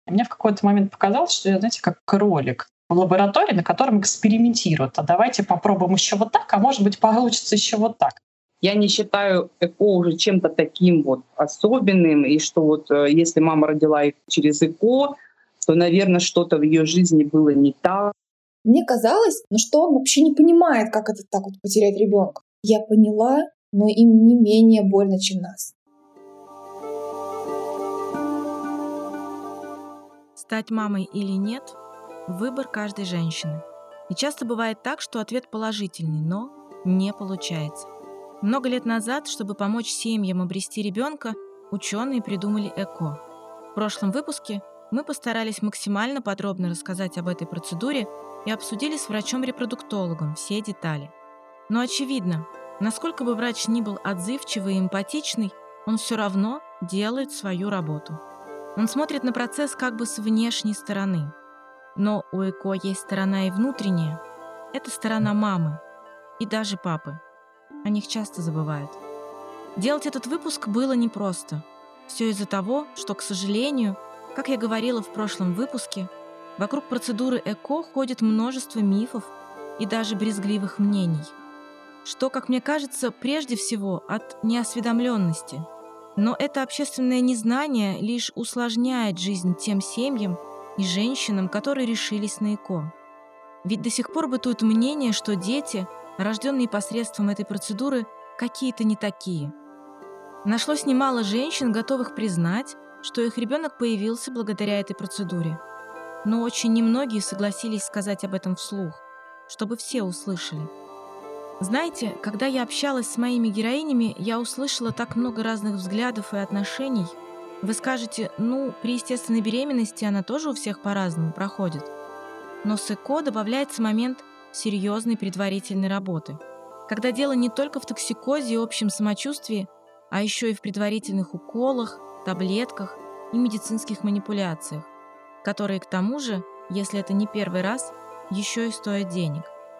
И мне в какой-то момент показалось, что я, знаете, как кролик в лаборатории, на котором экспериментируют. А давайте попробуем еще вот так, а может быть, получится еще вот так. Я не считаю ЭКО уже чем-то таким вот особенным, и что вот если мама родила через ЭКО, то, наверное, что-то в ее жизни было не так. Мне казалось, что он вообще не понимает, как это так вот потерять ребенка. Я поняла, но им не менее больно, чем нас. Стать мамой или нет — выбор каждой женщины. И часто бывает так, что ответ положительный, но не получается. Много лет назад, чтобы помочь семьям обрести ребенка, ученые придумали ЭКО. В прошлом выпуске мы постарались максимально подробно рассказать об этой процедуре и обсудили с врачом-репродуктологом все детали. Но очевидно, насколько бы врач ни был отзывчивый и эмпатичный, он все равно делает свою работу. Он смотрит на процесс как бы с внешней стороны. Но у ЭКО есть сторона и внутренняя. Это сторона мамы и даже папы. О них часто забывают. Делать этот выпуск было непросто. Все из-за того, что, к сожалению, как я говорила в прошлом выпуске, вокруг процедуры ЭКО ходит множество мифов и даже брезгливых мнений. Что, как мне кажется, прежде всего от неосведомленности. Но это общественное незнание лишь усложняет жизнь тем семьям и женщинам, которые решились на ЭКО. Ведь до сих пор бытует мнение, что дети, рожденные посредством этой процедуры, какие-то не такие. Нашлось немало женщин, готовых признать, что их ребенок появился благодаря этой процедуре. Но очень немногие согласились сказать об этом вслух, чтобы все услышали. Знаете, когда я общалась с моими героинями, я услышала так много разных взглядов и отношений. Вы скажете, при естественной беременности она тоже у всех по-разному проходит. Но с ЭКО добавляется момент серьезной предварительной работы, когда дело не только в токсикозе и общем самочувствии, а еще и в предварительных уколах, таблетках и медицинских манипуляциях, которые, к тому же, если это не первый раз, еще и стоят денег.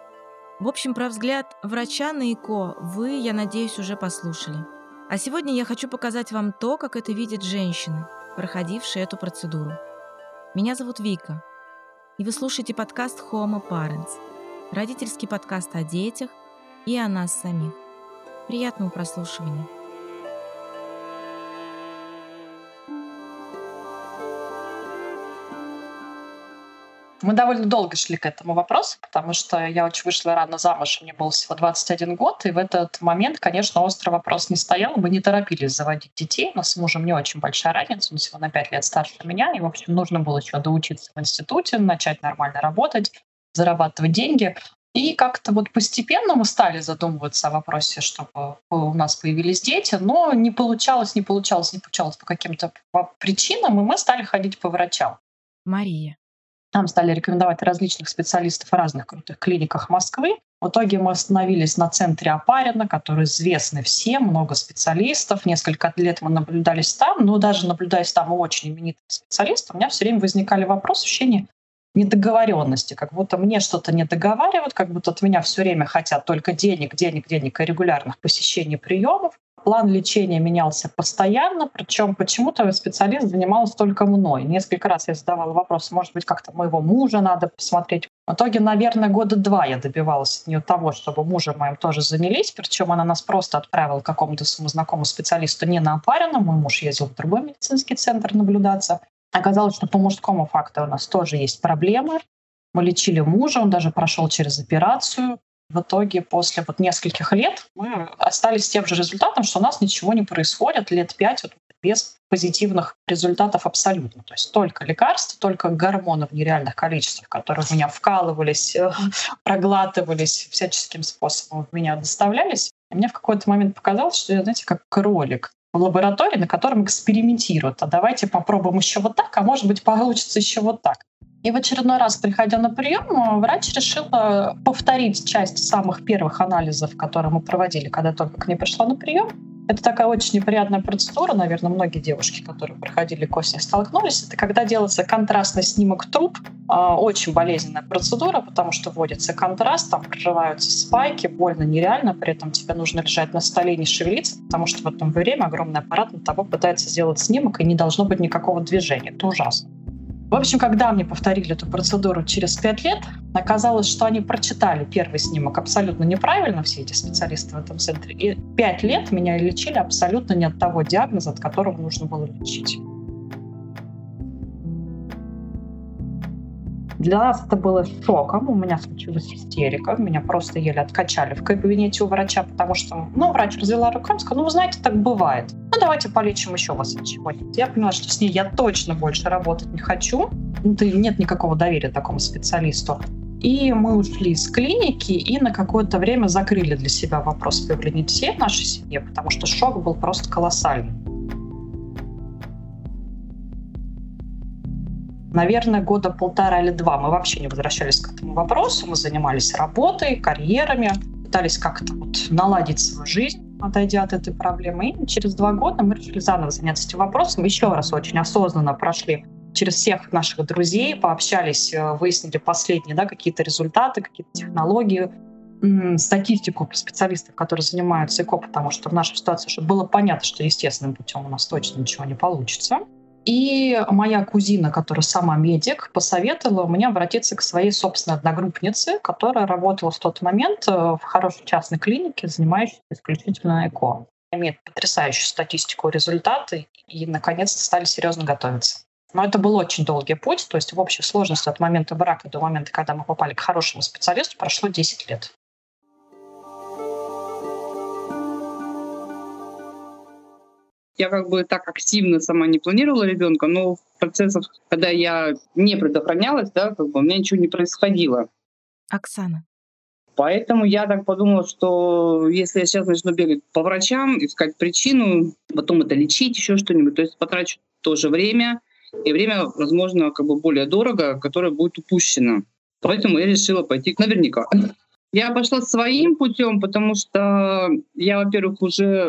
В общем, про взгляд врача на ЭКО вы, я надеюсь, уже послушали. А сегодня я хочу показать вам то, как это видят женщины, проходившие эту процедуру. Меня зовут Вика, и вы слушаете подкаст Homo Parents, родительский подкаст о детях и о нас самих. Приятного прослушивания. Мы довольно долго шли к этому вопросу, потому что я очень вышла рано замуж, мне было всего 21 год, и в этот момент, конечно, острый вопрос не стоял, мы не торопились заводить детей, у нас с мужем не очень большая разница, он всего на 5 лет старше меня, и, в общем, нужно было еще доучиться в институте, начать нормально работать, зарабатывать деньги. И как-то вот постепенно мы стали задумываться о вопросе, чтобы у нас появились дети, но не получалось по каким-то причинам, и мы стали ходить по врачам. Мария. Нам стали рекомендовать различных специалистов в разных крутых клиниках Москвы. В итоге мы остановились на центре Опарина, который известный всем, много специалистов. Несколько лет мы наблюдались там, но даже наблюдаясь там у очень именитых специалистов, у меня все время возникали вопросы, ощущение недоговоренности, как будто мне что-то не договаривают, как будто от меня все время хотят только денег и регулярных посещений приемов. План лечения менялся постоянно, причем почему-то специалист занимался только мной. Несколько раз я задавала вопрос, может быть, как-то моего мужа надо посмотреть. В итоге, наверное, 2 года я добивалась от нее того, чтобы мужем моим тоже занялись, причем она нас просто отправила к какому-то своему знакомому специалисту не на Опарина, мой муж ездил в другой медицинский центр наблюдаться. Оказалось, что по мужскому фактору у нас тоже есть проблемы. Мы лечили мужа, он даже прошел через операцию. В итоге после нескольких лет мы остались с тем же результатом, что у нас ничего не происходит лет 5 без позитивных результатов абсолютно. То есть только лекарства, только гормоны в нереальных количествах, которые в меня вкалывались, проглатывались, всяческим способом в меня доставлялись. И мне в какой-то момент показалось, что я, знаете, как кролик в лаборатории, на котором экспериментируют. А давайте попробуем еще вот так, а может быть, получится еще вот так. И в очередной раз, приходя на прием, врач решил повторить часть самых первых анализов, которые мы проводили, когда только к ней пришла на прием. Это такая очень неприятная процедура, наверное, многие девушки, которые проходили ЭКО, с ней столкнулись. Это когда делается контрастный снимок труб. Очень болезненная процедура, потому что вводится контраст, там прорываются спайки, больно нереально, при этом тебе нужно лежать на столе и не шевелиться, потому что в это время огромный аппарат на того пытается сделать снимок, и не должно быть никакого движения. Это ужасно. В общем, когда мне повторили эту процедуру через 5 лет, оказалось, что они прочитали первый снимок абсолютно неправильно, все эти специалисты в этом центре, и 5 лет меня лечили абсолютно не от того диагноза, от которого нужно было лечить. Для нас это было шоком, у меня случилась истерика, меня просто еле откачали в кабинете у врача, потому что, врач развела руками, сказал, вы знаете, так бывает. Давайте полечим еще вас от чего-нибудь. Я поняла, что с ней я точно больше работать не хочу. Нет никакого доверия такому специалисту. И мы ушли из клиники и на какое-то время закрыли для себя вопрос появления детей в нашей семье, потому что шок был просто колоссальный. Наверное, года 1,5 или 2 мы вообще не возвращались к этому вопросу. Мы занимались работой, карьерами, пытались как-то наладить свою жизнь, отойдя от этой проблемы. И через 2 года мы решили заново заняться этим вопросом. Еще раз очень осознанно прошли через всех наших друзей, пообщались, выяснили последние какие-то результаты, какие-то технологии, статистику специалистов, которые занимаются ЭКО, потому что в нашей ситуации чтобы было понятно, что естественным путем у нас точно ничего не получится. И моя кузина, которая сама медик, посоветовала мне обратиться к своей собственной одногруппнице, которая работала в тот момент в хорошей частной клинике, занимающейся исключительно ЭКО. Имеет потрясающую статистику, результаты и, наконец-то, стали серьезно готовиться. Но это был очень долгий путь, то есть в общей сложности от момента брака до момента, когда мы попали к хорошему специалисту, прошло 10 лет. Я так активно сама не планировала ребенка, но в процессах, когда я не предохранялась, у меня ничего не происходило. Оксана. Поэтому я так подумала, что если я сейчас начну бегать по врачам, искать причину, потом это лечить, еще что-нибудь, то есть потрачу тоже время, и время, возможно, более дорого, которое будет упущено. Поэтому я решила пойти наверняка. Я пошла своим путем, потому что я, во-первых, уже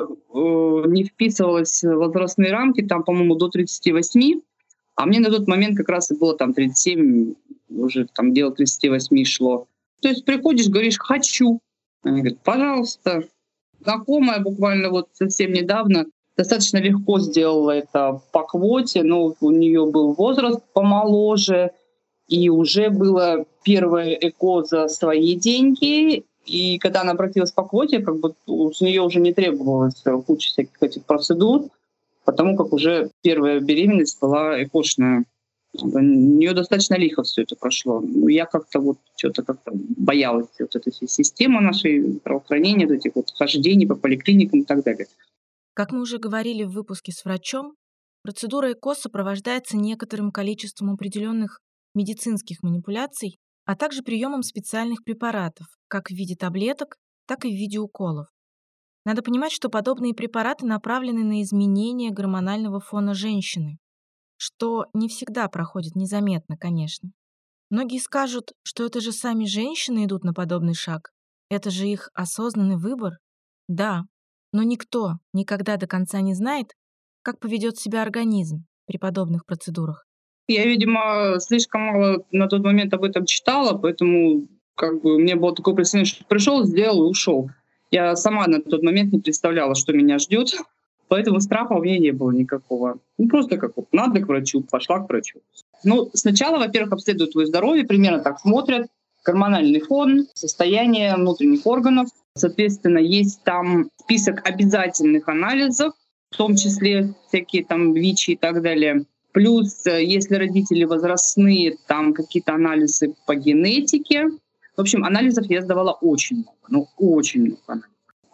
не вписывалась в возрастные рамки, там, по-моему, до 38, а мне на тот момент как раз и было 37, уже дело 38 шло. То есть приходишь, говоришь «хочу». Они говорят «пожалуйста». Знакомая буквально совсем недавно достаточно легко сделала это по квоте, но у нее был возраст помоложе, и уже было первое ЭКО за свои деньги. И когда она обратилась по квоте, с нее уже не требовалось куча всяких этих процедур, потому как уже первая беременность была ЭКОшная. У нее достаточно лихо все это прошло. Я что-то боялась этой всей системы нашей здравоохранения, этих хождений по поликлиникам и так далее. Как мы уже говорили в выпуске с врачом, процедура ЭКО сопровождается некоторым количеством определенных медицинских манипуляций, а также приемом специальных препаратов, как в виде таблеток, так и в виде уколов. Надо понимать, что подобные препараты направлены на изменение гормонального фона женщины, что не всегда проходит незаметно, конечно. Многие скажут, что это же сами женщины идут на подобный шаг, это же их осознанный выбор. Да, но никто никогда до конца не знает, как поведет себя организм при подобных процедурах. Я, видимо, слишком мало на тот момент об этом читала, поэтому у меня было такое представление, что пришел, сделал и ушел. Я сама на тот момент не представляла, что меня ждет, поэтому страха у меня не было никакого. Просто надо к врачу, пошла к врачу. Сначала, во-первых, обследуют твое здоровье, примерно так смотрят, гормональный фон, состояние внутренних органов. Соответственно, есть там список обязательных анализов, в том числе всякие ВИЧи и так далее. Плюс, если родители возрастные, там какие-то анализы по генетике. В общем, анализов я сдавала очень много, очень много анализов.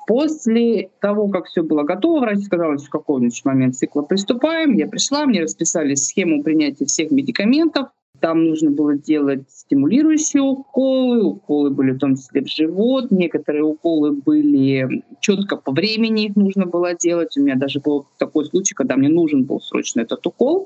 После того, как все было готово, врач сказал, что в какой-нибудь момент цикла приступаем. Я пришла, мне расписали схему принятия всех медикаментов. Там нужно было делать стимулирующие уколы были в том числе в живот. Некоторые уколы были четко по времени, их нужно было делать. У меня даже был такой случай, когда мне нужен был срочно этот укол.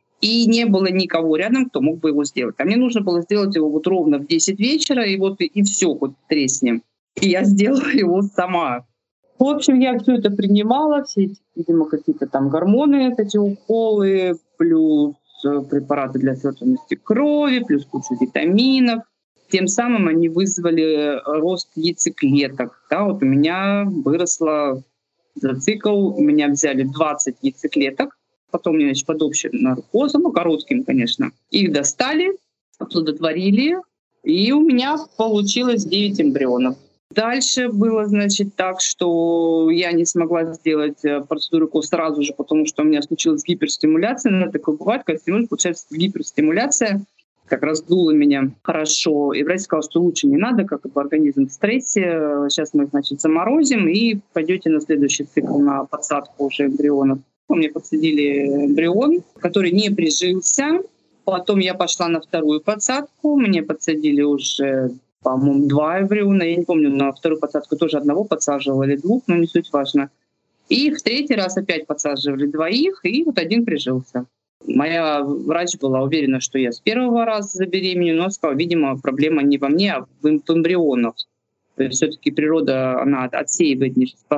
И не было никого рядом, кто мог бы его сделать. А мне нужно было сделать его ровно в 10 вечера, и все, тресни. И я сделала его сама. В общем, я все это принимала, все эти, видимо, какие-то гормоны, эти уколы, плюс препараты для свертывания крови, плюс кучу витаминов. Тем самым они вызвали рост яйцеклеток. У меня выросло за цикл, у меня взяли 20 яйцеклеток. Потом мне, под общим наркозом, коротким, конечно, их достали, оплодотворили, и у меня получилось 9 эмбрионов. Дальше было, так, что я не смогла сделать процедуру ЭКО сразу же, потому что у меня случилась гиперстимуляция. Такое бывает, когда стимулирует, получается гиперстимуляция. Как раз дула меня хорошо. И врач сказал, что лучше не надо, как бы организм в стрессе. Сейчас мы, заморозим и пойдете на следующий цикл на подсадку уже эмбрионов. Мне подсадили эмбрион, который не прижился. Потом я пошла на вторую подсадку. Мне подсадили уже, по-моему, 2 эмбриона. Я не помню, на вторую подсадку тоже одного подсаживала или 2, но не суть важно. И в третий раз опять подсаживали 2, и вот 1 прижился. Моя врач была уверена, что я с первого раза забеременею, но сказала, видимо, проблема не во мне, а в эмбрионах. То есть все-таки природа, она отсеивает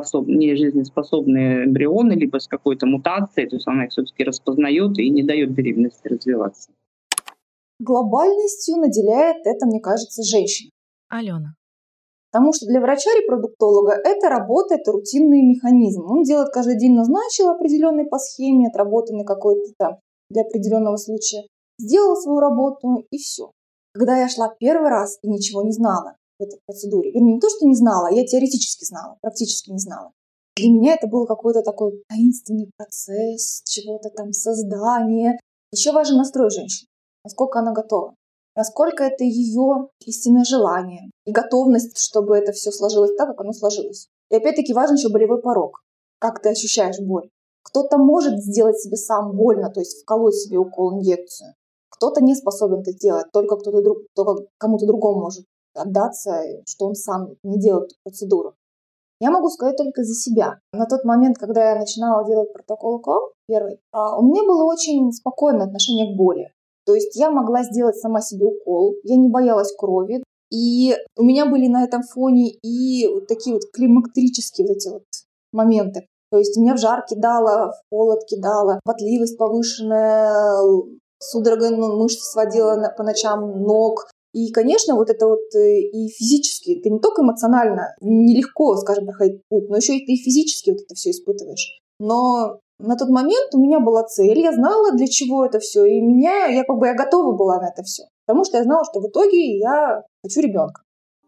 нежизнеспособные эмбрионы, либо с какой-то мутацией, то есть она их все-таки распознает и не дает беременности развиваться. Глобальностью наделяет это, мне кажется, женщина. Алена. Потому что для врача-репродуктолога это работа, это рутинный механизм. Он делает каждый день, назначил определенный по схеме, отработанный какой-то там для определенного случая, сделал свою работу и все. Когда я шла первый раз и ничего не знала в этой процедуре, вернее, не то, что не знала, я теоретически знала, практически не знала. Для меня это был какой-то такой таинственный процесс, чего-то там создания. Еще важен настрой женщины, насколько она готова. Насколько это ее истинное желание и готовность, чтобы это все сложилось так, как оно сложилось. И опять-таки важен еще болевой порог. Как ты ощущаешь боль? Кто-то может сделать себе сам больно, то есть вколоть себе укол, инъекцию. Кто-то не способен это делать, только кому-то другому может отдаться, что он сам не делает эту процедуру. Я могу сказать только за себя. На тот момент, когда я начинала делать протокол УКО первый, у меня было очень спокойное отношение к боли. То есть я могла сделать сама себе укол, я не боялась крови. И у меня были на этом фоне и вот такие вот климактерические вот эти вот моменты. То есть меня в жар кидало, в холод кидало, потливость повышенная, судорога мышц сводила по ночам ног. И, конечно, вот это вот и физически, ты не только эмоционально нелегко, скажем, проходить путь, но еще и ты физически вот это все испытываешь. Но на тот момент у меня была цель, я знала, для чего это все, и я готова была на это все, потому что я знала, что в итоге я хочу ребенка.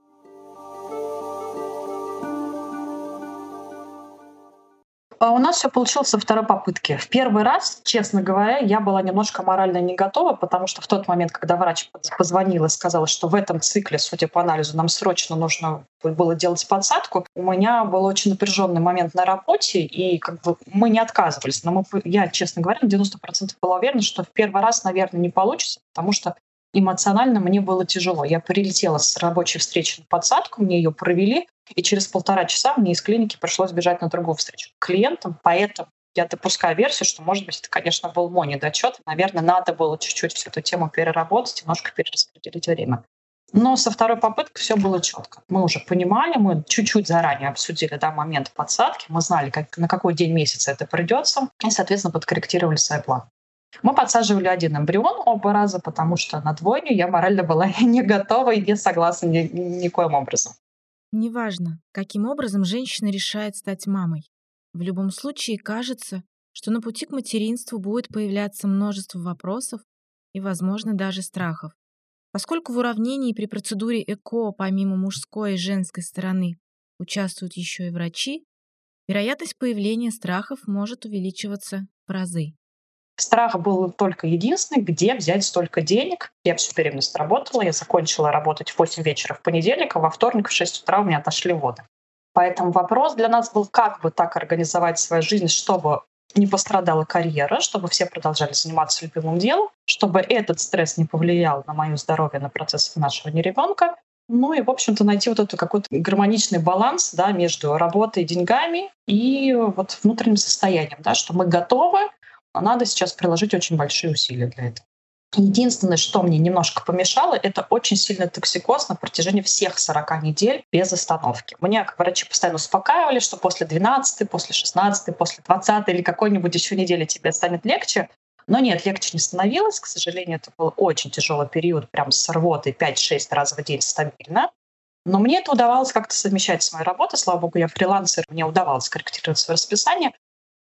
У нас все получилось со второй попытки. В первый раз, честно говоря, я была немножко морально не готова, потому что в тот момент, когда врач позвонила и сказала, что в этом цикле, судя по анализу, нам срочно нужно было делать подсадку, у меня был очень напряженный момент на работе, и мы не отказывались. Но я, честно говоря, на 90% была уверена, что в первый раз, наверное, не получится, потому что эмоционально мне было тяжело. Я прилетела с рабочей встречи на подсадку, мне ее провели, и через 1,5 часа мне из клиники пришлось бежать на другую встречу к клиентам. Поэтому я допускаю версию, что, может быть, это, конечно, был мой недочет. Наверное, надо было чуть-чуть всю эту тему переработать, немножко перераспределить время. Но со второй попыткой все было четко. Мы уже понимали, мы чуть-чуть заранее обсудили момент подсадки, мы знали, на какой день месяца это придется, и, соответственно, подкорректировали свой план. Мы подсаживали 1 эмбрион оба раза, потому что на двойню я морально была не готова и не согласна никоим образом. Неважно, каким образом женщина решает стать мамой. В любом случае кажется, что на пути к материнству будет появляться множество вопросов и, возможно, даже страхов. Поскольку в уравнении при процедуре ЭКО помимо мужской и женской стороны участвуют еще и врачи, вероятность появления страхов может увеличиваться в разы. Страх был только единственный, где взять столько денег. Я всю беременность работала, я закончила работать в 8 вечера в понедельник, а во вторник в 6 утра у меня отошли воды. Поэтому вопрос для нас был, как бы так организовать свою жизнь, чтобы не пострадала карьера, чтобы все продолжали заниматься любимым делом, чтобы этот стресс не повлиял на мое здоровье, на процесс нашего ребенка. Ну и, в общем-то, найти вот этот какой-то гармоничный баланс между работой, деньгами и вот внутренним состоянием, что мы готовы, но надо сейчас приложить очень большие усилия для этого. Единственное, что мне немножко помешало, это очень сильный токсикоз на протяжении всех 40 недель без остановки. Меня, как врачи, постоянно успокаивали, что после 12, после 16, после 20 или какой-нибудь еще недели тебе станет легче. Но нет, легче не становилось. К сожалению, это был очень тяжелый период, прям с рвотой 5-6 раз в день стабильно. Но мне это удавалось как-то совмещать с моей работой. Слава богу, я фрилансер, мне удавалось корректировать свое расписание.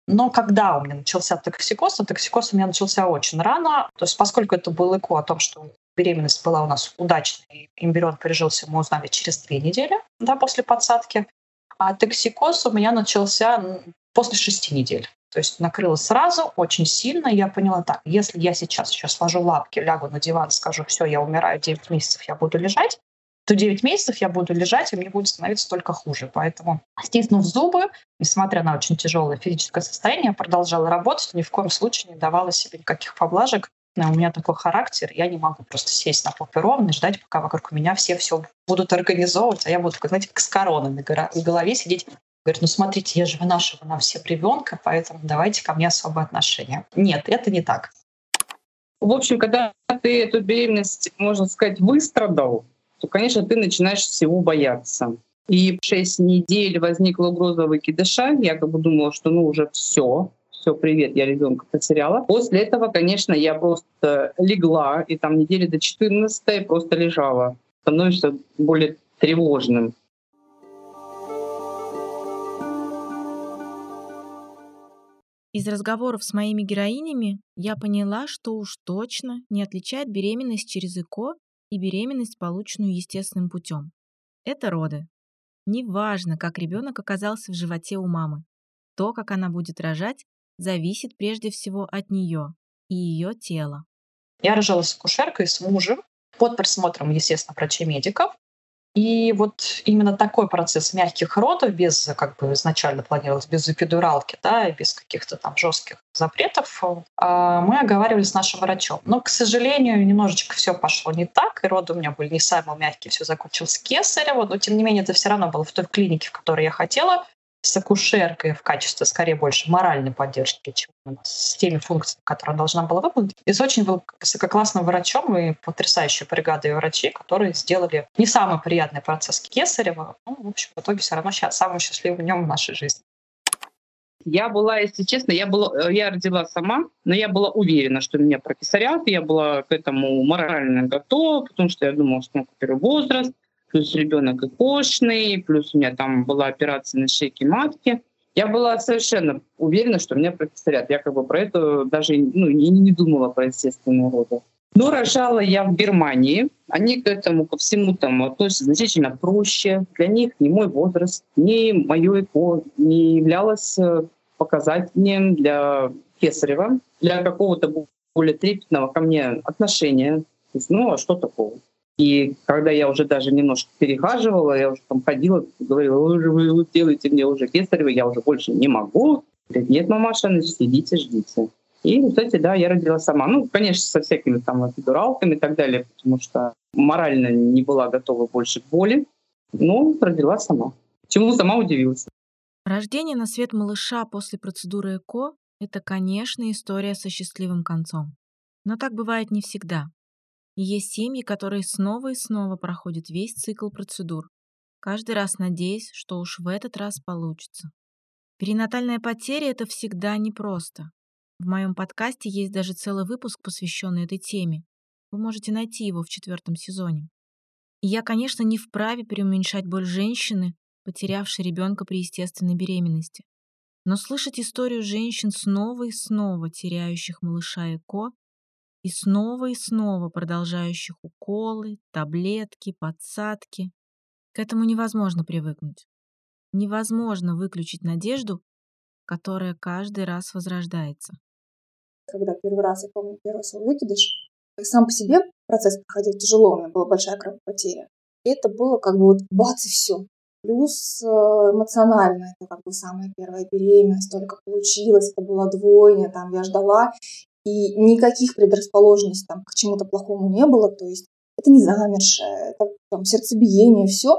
Но когда у меня начался токсикоз, а токсикоз у меня начался очень рано, то есть поскольку это был ЭКО о том, что беременность была у нас удачной, и эмбрион прижился, мы узнали через 2 недели, да, после подсадки, а токсикоз у меня начался после 6 недель. То есть накрыло сразу, очень сильно. Я поняла так, если я сейчас еще сложу лапки, лягу на диван, скажу, все, я умираю, 9 месяцев я буду лежать, то 9 месяцев я буду лежать, и мне будет становиться только хуже. Поэтому, стиснув зубы, несмотря на очень тяжелое физическое состояние, я продолжала работать, ни в коем случае не давала себе никаких поблажек. У меня такой характер, я не могу просто сесть на попе ровно и ждать, пока вокруг меня все будут организовывать, а я буду, знаете, как с короной на голове сидеть. Говорит, ну смотрите, я же вынашиваю нам всем ребенка, поэтому давайте ко мне особое отношение. Нет, это не так. В общем, когда ты эту беременность, можно сказать, выстрадал, то, конечно, ты начинаешь всего бояться. И в 6 недель возникла угроза выкидыша. Я как бы думала, что уже все, привет, я ребенка потеряла. После этого, конечно, я просто легла, и там недели до 14 просто лежала. Становишься более тревожным. Из разговоров с моими героинями я поняла, что уж точно не отличает беременность через ЭКО и беременность, полученную естественным путем. Это роды. Неважно, как ребенок оказался в животе у мамы. То, как она будет рожать, зависит прежде всего от нее и ее тела. Я рожала с акушеркой, с мужем, под присмотром, естественно, врачей-медиков. И вот именно такой процесс мягких родов, без, как бы изначально планировалось, без эпидуралки, да, и без каких-то там жестких запретов, мы оговаривали с нашим врачом. Но, к сожалению, немножечко все пошло не так, и роды у меня были не самые мягкие, все закончилось кесарево, но тем не менее это все равно было в той клинике, в которой я хотела, с акушеркой в качестве, скорее, больше моральной поддержки, чем с теми функциями, которые она должна была выполнить. И с очень высококлассным врачом и потрясающей бригадой врачей, которые сделали не самый приятный процесс кесарева. В общем, в итоге все равно сейчас самым счастливым днем в нашей жизни. Я была, если честно, я родила сама, но я была уверена, что меня прокесарят. Я была к этому морально готова, потому что я думала, что первый возраст, плюс ребенок икошный, плюс у меня там была операция на шейке матки. Я была совершенно уверена, что меня прокесарят. Я как бы про это даже не думала про естественные роды. Но рожала я в Германии. Они к этому, ко всему там относятся значительно проще. Для них ни мой возраст, ни мое ЭКО не являлось показателем для кесарева, для какого-то более трепетного ко мне отношения. То есть, а что такого? И когда я уже даже немножко перехаживала, я уже там ходила, говорила, вы делаете мне уже кесарево, я уже больше не могу. Говорит, нет, мамаша, сидите, ждите. И, кстати, да, я родила сама. Конечно, со всякими там эпидуралками и так далее, потому что морально не была готова больше к боли, но родила сама. Чему сама удивилась. Рождение на свет малыша после процедуры ЭКО – это, конечно, история со счастливым концом. Но так бывает не всегда. И есть семьи, которые снова и снова проходят весь цикл процедур, каждый раз надеясь, что уж в этот раз получится. Перинатальная потеря – это всегда непросто. В моем подкасте есть даже целый выпуск, посвященный этой теме. Вы можете найти его в 4 сезоне. И я, конечно, не вправе преуменьшать боль женщины, потерявшей ребенка при естественной беременности. Но слышать историю женщин снова и снова теряющих малыша ЭКО и снова продолжающих уколы, таблетки, подсадки, к этому невозможно привыкнуть. Невозможно выключить надежду, которая каждый раз возрождается. Когда первый раз, я помню, первый свой выкидыш, сам по себе процесс проходил тяжело, у меня была большая кровопотеря. И это было как бы бац и все. Плюс эмоционально, это как бы самая первая беременность, только получилось, это была двойня, там я ждала, и никаких предрасположенностей там, к чему-то плохому не было, то есть это не замершее, это там сердцебиение, все.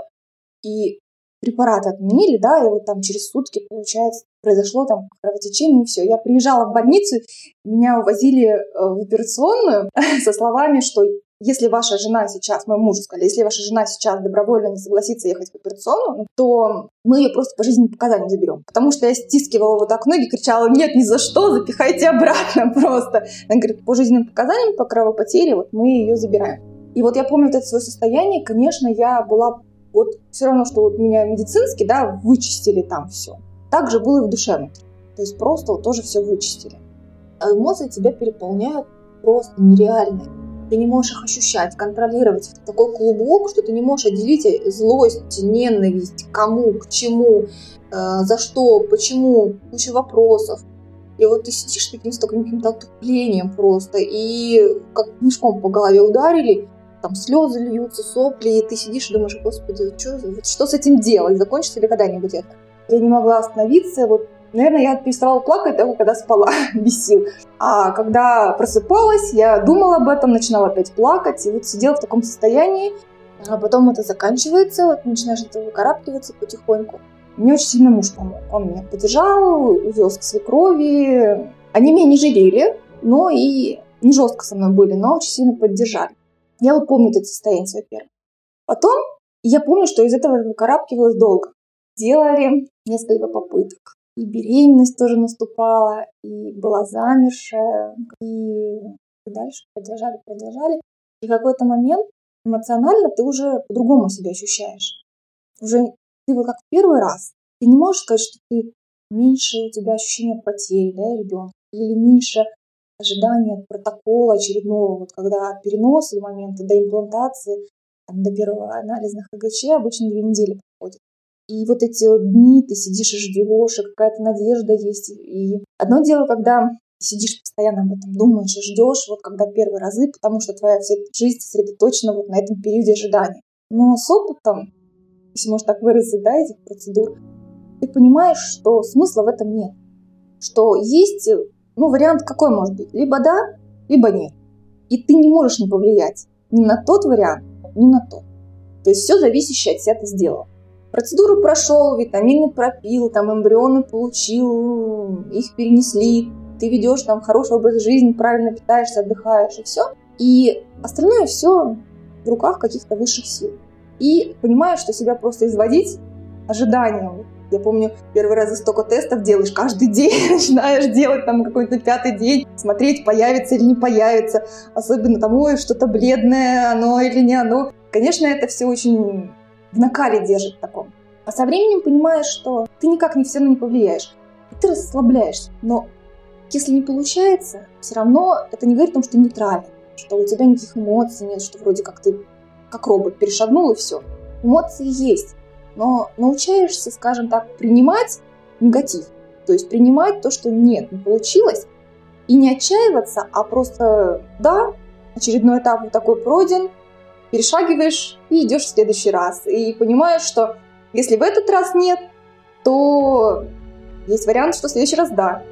И препараты отменили, да, и вот там через сутки, получается, произошло там кровотечение, и все. Я приезжала в больницу, меня увозили в операционную со словами, что если ваша жена сейчас, моему мужу сказали, если ваша жена сейчас добровольно не согласится ехать в операционную, то мы ее просто по жизненным показаниям заберем. Потому что я стискивала вот так ноги, кричала, нет, ни за что, запихайте обратно просто. Она говорит, по жизненным показаниям, по кровопотере, вот мы ее забираем. И вот я помню вот это свое состояние, конечно, я была вот все равно, что вот меня медицински, да, вычистили там все. Так же было и в душевном. То есть просто вот тоже все вычистили. А эмоции тебя переполняют просто нереально. Ты не можешь их ощущать, контролировать. Это такой клубок, что ты не можешь отделить злость, ненависть, кому, к чему, за что, почему, куча вопросов. И вот ты сидишь с таким каким-то отуплением просто, и как мешком по голове ударили, там слезы льются, сопли, и ты сидишь и думаешь: господи, что с этим делать, закончится ли когда-нибудь это? Я не могла остановиться, вот, наверное, я переставала плакать только когда спала, без сил. А когда просыпалась, я думала об этом, начинала опять плакать, и вот сидела в таком состоянии, а потом это заканчивается, вот начинаешь это выкарабкиваться потихоньку. Мне очень сильно муж помог, он меня поддержал, увез к свекрови. Они меня не жалели, но и не жестко со мной были, но очень сильно поддержали. Я вот помню это состояние свое первое. Потом я помню, что из этого выкарабкивалась долго. Делали несколько попыток. И беременность тоже наступала, и была замершая, и дальше продолжали. И в какой-то момент эмоционально ты уже по-другому себя ощущаешь. Уже ты вот как в первый раз. Ты не можешь сказать, что ты меньше у тебя ощущения потери, да, ребенка, или меньше ожидания от протокола очередного, вот когда от переноса до момента, до имплантации, там, до первого анализа на ХГЧ обычно 2 недели проходит. И вот эти вот дни ты сидишь и ждешь, и какая-то надежда есть. И одно дело, когда сидишь постоянно об этом, думаешь и ждешь, вот когда первые разы, потому что твоя вся жизнь сосредоточена вот на этом периоде ожидания. Но с опытом, если можно так выразить, да, этих процедур, ты понимаешь, что смысла в этом нет. Что есть, вариант какой может быть? Либо да, либо нет. И ты не можешь не повлиять ни на тот вариант, ни на тот. То есть все зависящее от тебя ты сделал. Процедуру прошел, витамины пропил, там эмбрионы получил, их перенесли. Ты ведешь там хороший образ жизни, правильно питаешься, отдыхаешь и все. И остальное все в руках каких-то высших сил. И понимаешь, что себя просто изводить ожиданием. Я помню, первый раз столько тестов делаешь каждый день, начинаешь делать там какой-то 5-й день, смотреть, появится или не появится. Особенно там, ой, что-то бледное, оно или не оно. Конечно, это все очень в накале держит в таком. А со временем понимаешь, что ты никак все равно не повлияешь. И ты расслабляешься. Но если не получается, все равно это не говорит о том, что ты нейтрален, что у тебя никаких эмоций нет, что вроде как ты как робот перешагнул и все. Эмоции есть. Но научаешься, скажем так, принимать негатив. То есть принимать то, что нет, не получилось. И не отчаиваться, а просто, да, очередной этап вот такой пройден, перешагиваешь и идешь в следующий раз. И понимаешь, что если в этот раз нет, то есть вариант, что в следующий раз да.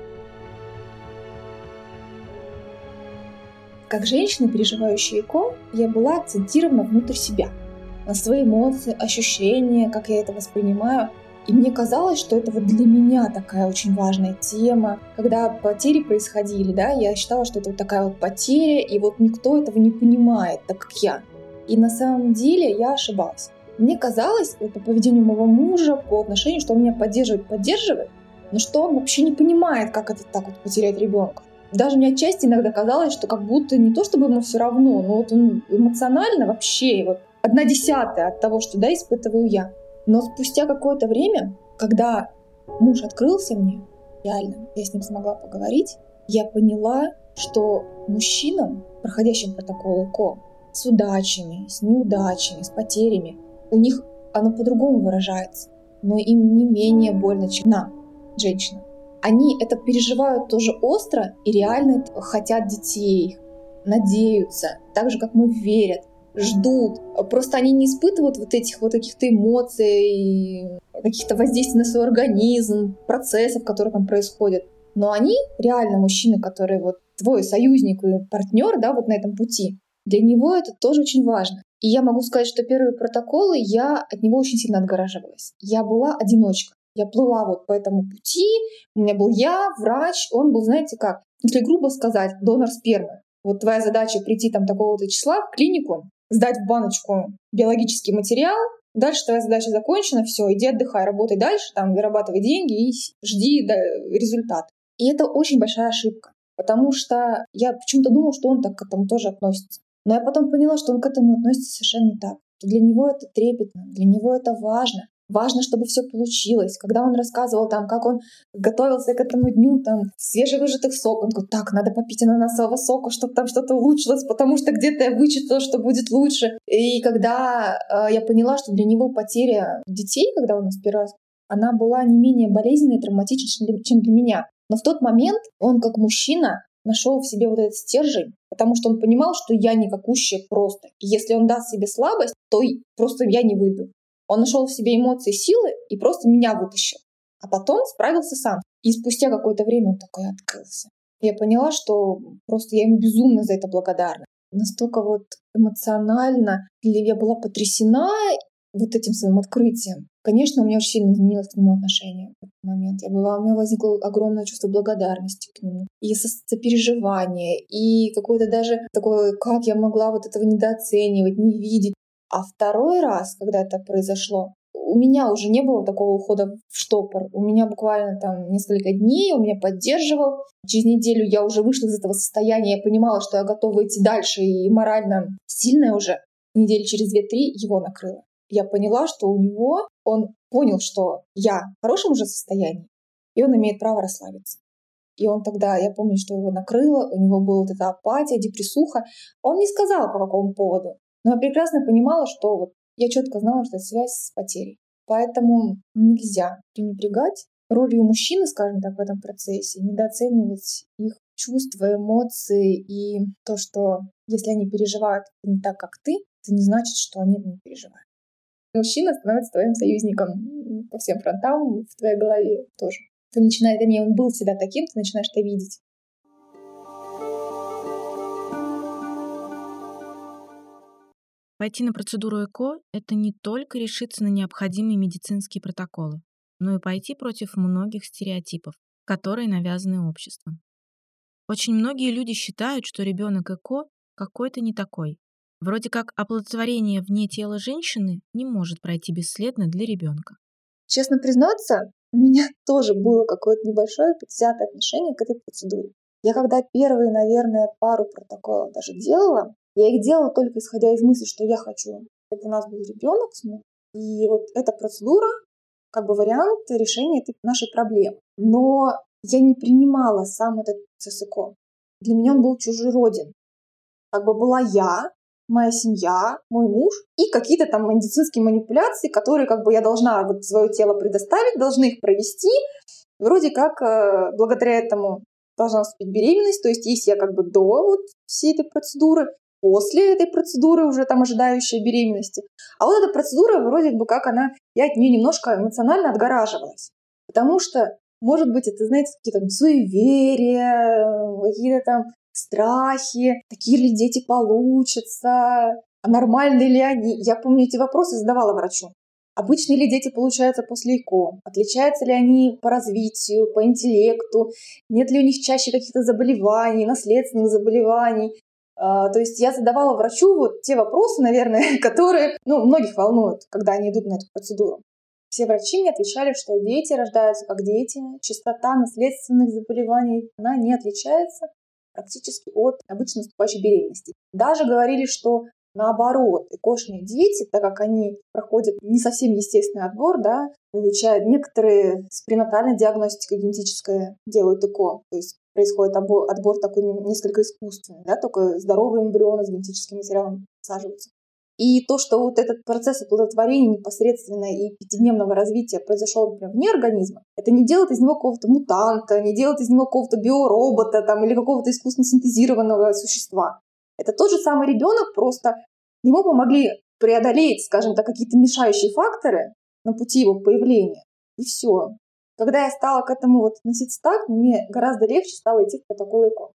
Как женщина, переживающая ЭКО, я была акцентирована внутрь себя. На свои эмоции, ощущения, как я это воспринимаю. И мне казалось, что это вот для меня такая очень важная тема. Когда потери происходили, да, я считала, что это вот такая вот потеря, и вот никто этого не понимает, так как я. И на самом деле я ошибалась. Мне казалось, по поведению моего мужа, по отношению, что он меня поддерживает, но что он вообще не понимает, как это так вот потерять ребенка. Даже мне отчасти иногда казалось, что как будто не то, чтобы ему все равно, но вот он эмоционально вообще вот 1/10 от того, что да, испытываю я. Но спустя какое-то время, когда муж открылся мне, реально, я с ним смогла поговорить, я поняла, что мужчинам, проходящим протокол ЭКО, с удачами, с неудачами, с потерями, у них оно по-другому выражается, но им не менее больно, чем нам, женщинам. Они это переживают тоже остро и реально хотят детей, надеются, так же, как мы, верят, ждут. Просто они не испытывают вот этих вот каких-то эмоций, каких-то воздействий на свой организм, процессов, которые там происходят. Но они, реально мужчины, которые вот твой союзник и партнер, да, вот на этом пути, для него это тоже очень важно. И я могу сказать, что первые протоколы я от него очень сильно отгораживалась. Я была одиночка. Я плыла вот по этому пути, у меня был я, врач, он был, знаете как, если грубо сказать, донор спермы. Вот твоя задача прийти там такого-то числа в клинику, сдать в баночку биологический материал, дальше твоя задача закончена, все, иди отдыхай, работай дальше, там, зарабатывай деньги и жди результат. И это очень большая ошибка, потому что я почему-то думала, что он так к этому тоже относится. Но я потом поняла, что он к этому относится совершенно не так. Для него это трепетно, для него это важно. важно, чтобы все получилось. Когда он рассказывал, там, как он готовился к этому дню, там, свежевыжатых сок, он говорит, так, надо попить ананасового сока, чтобы там что-то улучшилось, потому что где-то я вычитала, что будет лучше. И когда я поняла, что для него потеря детей, когда он нас первый раз, она была не менее болезненной и травматичной, чем для меня. Но в тот момент он, как мужчина, нашел в себе вот этот стержень, потому что он понимал, что я никакущая просто. И если он даст себе слабость, то просто я не выйду. Он нашел в себе эмоции, силы и просто меня вытащил. А потом справился сам. И спустя какое-то время он такой открылся. Я поняла, что просто я ему безумно за это благодарна. Настолько вот эмоционально я была потрясена вот этим своим открытием. Конечно, у меня очень сильно изменилось к нему отношение в этот момент. У меня возникло огромное чувство благодарности к нему. И сопереживание, и какое-то даже такое, как я могла вот этого недооценивать, не видеть. А второй раз, когда это произошло, у меня уже не было такого ухода в штопор. У меня буквально там несколько дней, он меня поддерживал. Через неделю я уже вышла из этого состояния, я понимала, что я готова идти дальше, и морально сильная уже. Недели через 2-3 его накрыло. Я поняла, что у него, он понял, что я в хорошем уже состоянии, и он имеет право расслабиться. И он тогда, я помню, что его накрыло, у него была вот эта апатия, депрессуха. Он не сказал, по какому поводу, но я прекрасно понимала, что вот я четко знала, что это связь с потерей. Поэтому нельзя пренебрегать ролью мужчины, скажем так, в этом процессе, недооценивать их чувства, эмоции и то, что если они переживают не так, как ты, это не значит, что они не переживают. Мужчина становится твоим союзником по всем фронтам, в твоей голове тоже. Ты начинаешь, вернее, он был всегда таким, ты начинаешь это видеть. Пойти на процедуру ЭКО – это не только решиться на необходимые медицинские протоколы, но и пойти против многих стереотипов, которые навязаны обществом. Очень многие люди считают, что ребенок ЭКО какой-то не такой. Вроде как оплодотворение вне тела женщины не может пройти бесследно для ребенка. Честно признаться, у меня тоже было какое-то небольшое предвзятое отношение к этой процедуре. Я когда первые, наверное, пару протоколов даже делала, я их делала только исходя из мысли, что я хочу. Это у нас был ребенок, и вот эта процедура как бы вариант решения этой нашей проблемы. Но я не принимала сам этот процесс ЭКО. Для меня он был чужероден. Как бы была я, моя семья, мой муж и какие-то там медицинские манипуляции, которые как бы я должна вот свое тело предоставить, должны их провести. Вроде как благодаря этому должна наступить беременность, то есть есть я как бы до вот всей этой процедуры, после этой процедуры уже там ожидающая беременности. А вот эта процедура вроде бы как я от нее немножко эмоционально отгораживалась. Потому что, может быть, это, знаете, какие-то там суеверия, какие-то там страхи, такие ли дети получатся, а нормальные ли они. Я помню, эти вопросы задавала врачу. Обычные ли дети получаются после ЭКО? Отличаются ли они по развитию, по интеллекту? Нет ли у них чаще каких-то заболеваний, наследственных заболеваний? То есть я задавала врачу вот те вопросы, наверное, которые многих волнуют, когда они идут на эту процедуру. Все врачи мне отвечали, что дети рождаются как дети, частота наследственных заболеваний, она не отличается практически от обычно наступающей беременности. Даже говорили, что наоборот, ЭКОшные дети, так как они проходят не совсем естественный отбор, да, получают некоторые с пренатальной диагностикой генетической делают ЭКО, то есть происходит отбор такой несколько искусственный, да, только здоровые эмбрионы с генетическим материалом всаживаются. И то, что вот этот процесс оплодотворения непосредственно и пятидневного развития произошел, например, вне организма, это не делает из него какого-то мутанта, не делает из него какого-то биоробота там, или какого-то искусственно синтезированного существа. Это тот же самый ребенок, просто ему помогли преодолеть, скажем так, какие-то мешающие факторы на пути его появления. И все. Когда я стала к этому относиться так, мне гораздо легче стало идти к протоколу ЭКО.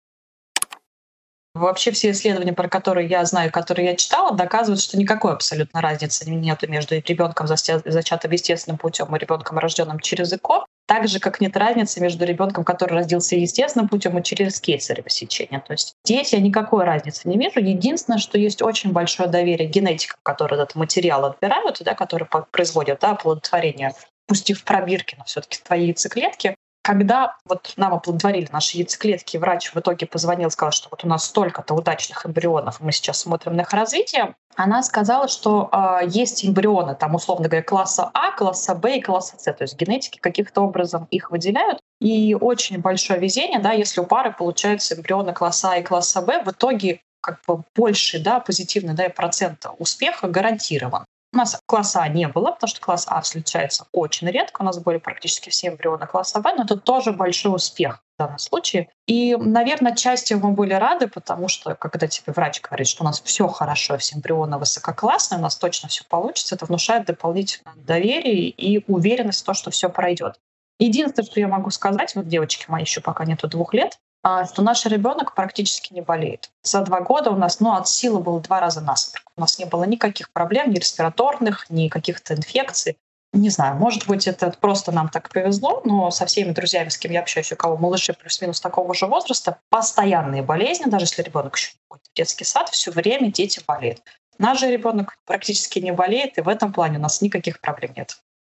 Вообще все исследования, про которые я знаю, которые я читала, доказывают, что никакой абсолютно разницы нет между ребенком, зачатым естественным путем, и ребенком, рожденным через ЭКО, так же, как нет разницы между ребенком, который родился естественным путем, и через кесарево сечение. То есть здесь я никакой разницы не вижу. Единственное, что есть очень большое доверие генетикам, которые этот материал отбирают, да, которые производят оплодотворение, пустив в пробирки, но все-таки твои яйцеклетки. Когда вот нам оплодотворили наши яйцеклетки, врач в итоге позвонил, сказал, что вот у нас столько-то удачных эмбрионов, мы сейчас смотрим на их развитие, она сказала, что есть эмбрионы, там, условно говоря, класса А, класса Б и класса С, то есть генетики каким-то образом их выделяют. И очень большое везение, да, если у пары получаются эмбрионы класса А и класса Б, в итоге как бы больший, да, позитивный, да, процент успеха гарантирован. У нас класса А не было, потому что класс А встречается очень редко. У нас были практически все эмбрионы класса Б, но это тоже большой успех в данном случае. И, наверное, частью мы были рады, потому что, когда тебе врач говорит, что у нас все хорошо, все эмбрионы высококлассные, у нас точно все получится, это внушает дополнительное доверие и уверенность в том, что все пройдет. Единственное, что я могу сказать, вот девочки мои еще пока нету 2 лет, что наш ребенок практически не болеет. За 2 года у нас от силы было 2 раза насморк. У нас не было никаких проблем, ни респираторных, ни каких-то инфекций. Не знаю, может быть, это просто нам так повезло, но со всеми друзьями, с кем я общаюсь, у кого малыши плюс-минус такого же возраста, постоянные болезни, даже если ребенок еще ходит в детский сад, все время дети болеют. Наш же ребенок практически не болеет, и в этом плане у нас никаких проблем нет.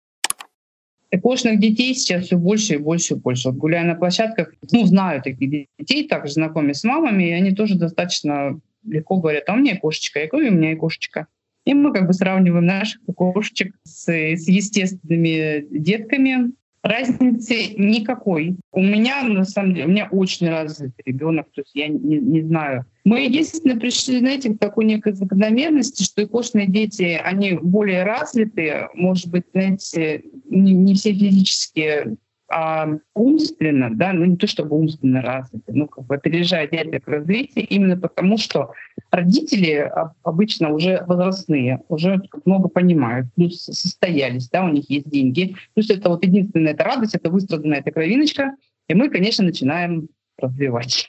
ЭКОшных детей сейчас все больше и больше и больше. Вот гуляя на площадках, знаю таких детей, также знакомы с мамами, и они тоже достаточно легко говорят: а у меня кошечка, я говорю, у меня и кошечка. И мы как бы сравниваем наших кошечек с естественными детками. Разницы никакой. У меня, на самом деле, у меня очень развитый ребенок, то есть я не знаю. Мы единственное пришли, знаете, к такой некой закономерности, что ЭКОшные дети, они более развитые, может быть, знаете, не все физически, а умственно, да, не то чтобы умственно развиты, как бы опережают деток развитие, именно потому что родители обычно уже возрастные, уже много понимают, плюс состоялись, да, у них есть деньги. Плюс это вот единственная эта радость, это выстраданная эта кровиночка, и мы, конечно, начинаем развивать.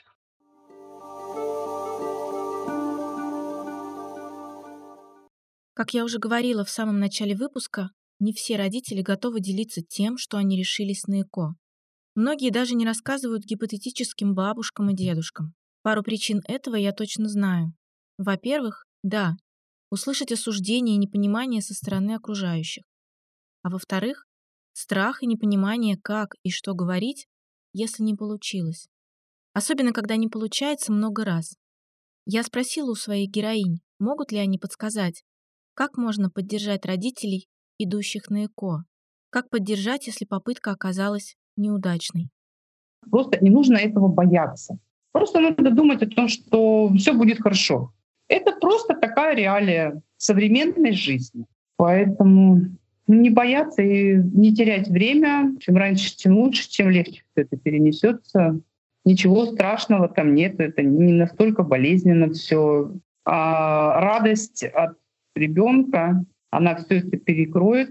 Как я уже говорила в самом начале выпуска, не все родители готовы делиться тем, что они решились на ЭКО. Многие даже не рассказывают гипотетическим бабушкам и дедушкам. Пару причин этого я точно знаю. Во-первых, да, услышать осуждение и непонимание со стороны окружающих. А во-вторых, страх и непонимание, как и что говорить, если не получилось. Особенно, когда не получается много раз. Я спросила у своих героинь, могут ли они подсказать, как можно поддержать родителей, идущих на ЭКО? Как поддержать, если попытка оказалась неудачной? Просто не нужно этого бояться. Просто надо думать о том, что все будет хорошо. Это просто такая реалия современной жизни. Поэтому не бояться и не терять время. Чем раньше, тем лучше, тем легче это перенесется. Ничего страшного там нет, это не настолько болезненно все. А радость от ребенка, она все это перекроет.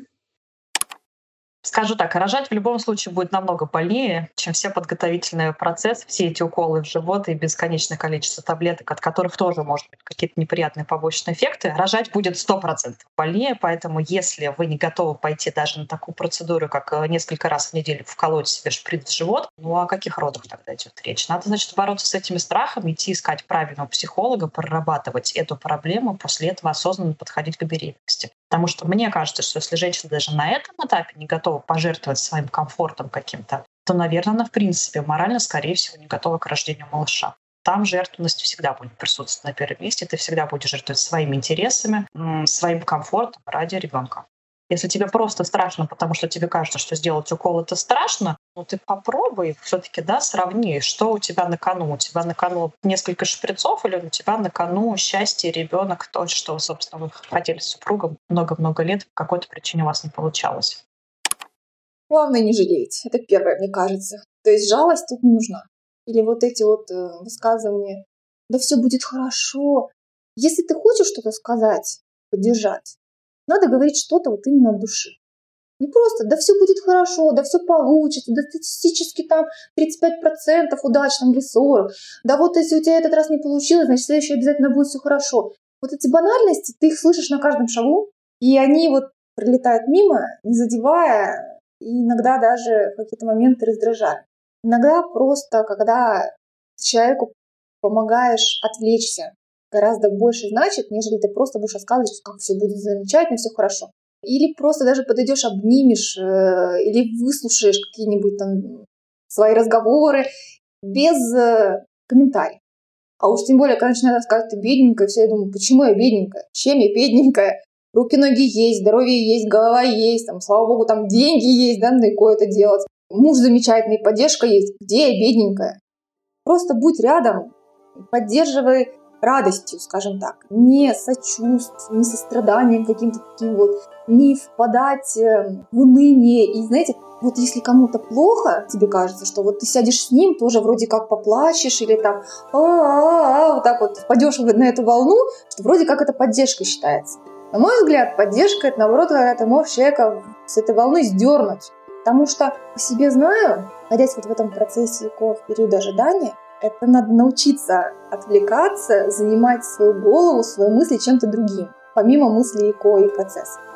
Скажу так, рожать в любом случае будет намного больнее, чем все подготовительные процессы, все эти уколы в живот и бесконечное количество таблеток, от которых тоже может быть какие-то неприятные побочные эффекты. Рожать будет 100% больнее, поэтому если вы не готовы пойти даже на такую процедуру, как несколько раз в неделю вколоть себе шприц в живот, о каких родах тогда идет речь? Надо, значит, бороться с этими страхами, идти искать правильного психолога, прорабатывать эту проблему, после этого осознанно подходить к беременности. Потому что мне кажется, что если женщина даже на этом этапе не готова пожертвовать своим комфортом каким-то, то, наверное, она в принципе морально, скорее всего, не готова к рождению малыша. Там жертвенность всегда будет присутствовать на первом месте, ты всегда будешь жертвовать своими интересами, своим комфортом ради ребенка. Если тебе просто страшно, потому что тебе кажется, что сделать укол — это страшно, ты попробуй все-таки, сравни, что у тебя на кону. У тебя на кону несколько шприцов или у тебя на кону счастье, ребенок, то, что, собственно, вы хотели с супругом много-много лет, по какой-то причине у вас не получалось. Главное не жалеть. Это первое, мне кажется. То есть жалость тут не нужна. Или вот эти высказывания: да все будет хорошо. Если ты хочешь что-то сказать, поддержать, надо говорить что-то вот именно от души. Не просто да все будет хорошо, да все получится, да статистически там 35% удачно или 40%. Да вот если у тебя этот раз не получилось, значит в следующий обязательно будет все хорошо. Вот эти банальности, ты их слышишь на каждом шагу, и они пролетают мимо, не задевая, и иногда даже в какие-то моменты раздражают. Иногда просто, когда человеку помогаешь отвлечься, гораздо больше значит, нежели ты просто будешь рассказывать, как все будет замечательно, все хорошо. Или просто даже подойдешь, обнимешь, или выслушаешь какие-нибудь там свои разговоры без комментариев. А уж тем более, когда начинают рассказывать, ты бедненькая, все, я думаю, почему я бедненькая? Чем я бедненькая? Руки-ноги есть, здоровье есть, голова есть, там, слава богу, там деньги есть, да, на это делать. Муж замечательный, поддержка есть. Где я бедненькая? Просто будь рядом, поддерживай радостью, скажем так. Не сочувствием, не состраданием каким-то таким вот, не впадать в уныние. И знаете, вот если кому-то плохо, тебе кажется, что вот ты сядешь с ним, тоже вроде как поплачешь или там вот так вот впадешь на эту волну, что вроде как это поддержка считается. На мой взгляд, поддержка — это, наоборот, когда ты можешь человека с этой волны сдернуть. Потому что по себе знаю, находясь вот в этом процессе в период ожидания, это надо научиться отвлекаться, занимать свою голову, свои мысли чем-то другим, помимо мыслей ЭКО и процесса.